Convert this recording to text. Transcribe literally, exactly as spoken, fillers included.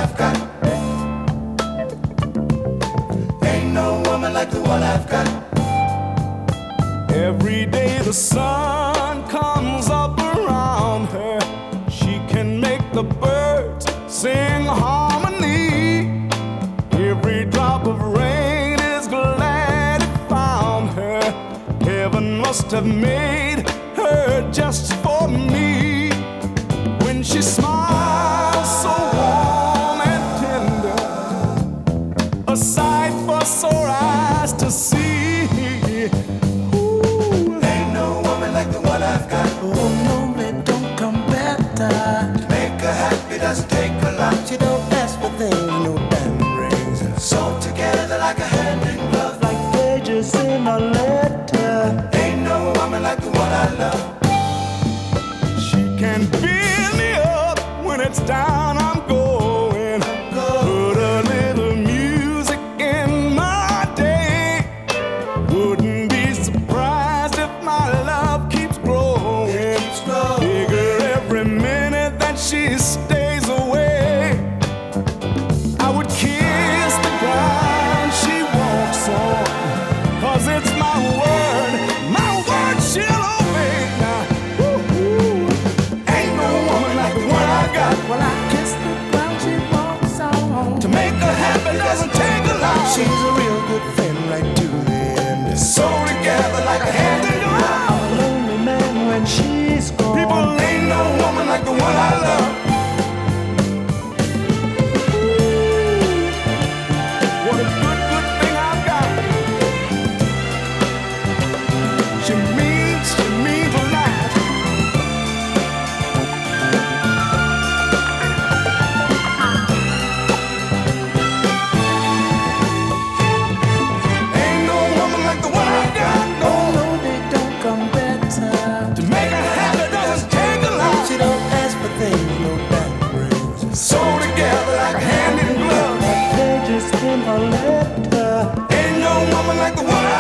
I've got. Ain't no woman like the one I've got. Every day the sun comes up around her. She can make the birds sing harmony. Every drop of rain is glad it found her. Heaven must have made her just for me. When she smiles so warm and tender, a sight for sore eyes to see. Doesn't take a lot. She don't ask for things, no diamond rings. Sewn together like a hand in glove, like pages in a letter. Ain't no woman like the one I love. She can build me up when it's down. I'm going. Put a little music in my day. Wouldn't be surprised if my love keeps growing. It keeps growing. Bigger every minute that she stays away. I would kiss the ground she walks on, 'cause it's my word, my word she'll obey. Now, woo-hoo. Ain't no woman like the one I got. Well, I kiss the ground she walks on. To make her happy doesn't take a lot. She's a real good friend right to the end. Sew together like a hand in glove. I'm a lonely man when she's gone. People, ain't no woman like the one I love. What a good, good thing I've got. She means, she means a lot. Ain't no woman like the one I got. No, Oh, no, they don't come better. to make her happy doesn't take a lot. She don't ask for things, no diamond rings. Sew together like a hand in glove. Like pages in a letter. Ain't no woman like the one I